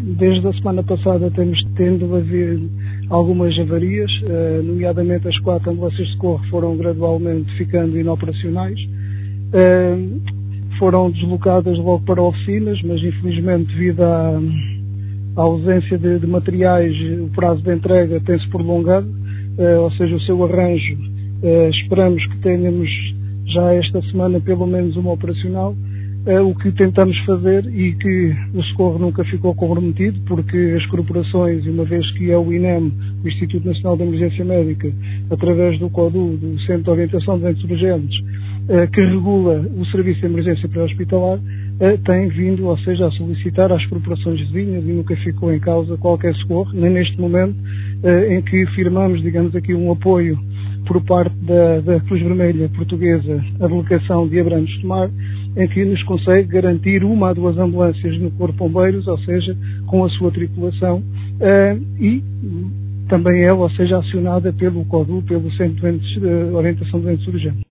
Desde a semana passada temos tendo a haver algumas avarias, nomeadamente as 4 ambulâncias de socorro foram gradualmente ficando inoperacionais. Foram deslocadas logo para oficinas, mas infelizmente devido à ausência de materiais, o prazo de entrega tem-se prolongado, ou seja, o seu arranjo, esperamos que tenhamos já esta semana pelo menos uma operacional. O que tentamos fazer, e que o socorro nunca ficou comprometido, porque as corporações, uma vez que é o INEM, o Instituto Nacional de Emergência Médica, através do CODU, do Centro de Orientação de Doentes Urgentes, que regula o serviço de emergência pré-hospitalar, tem vindo, ou seja, a solicitar às corporações vizinhas, e nunca ficou em causa qualquer socorro, nem neste momento em que firmamos, digamos aqui, um apoio por parte da Cruz Vermelha Portuguesa, a delegação de Abrantes de Tomar, em que nos consegue garantir 1 a 2 ambulâncias no Corpo de Bombeiros, ou seja, com a sua tripulação, e também ela, ou seja, acionada pelo CODU, pelo Centro de Orientação de Doentes Urgentes.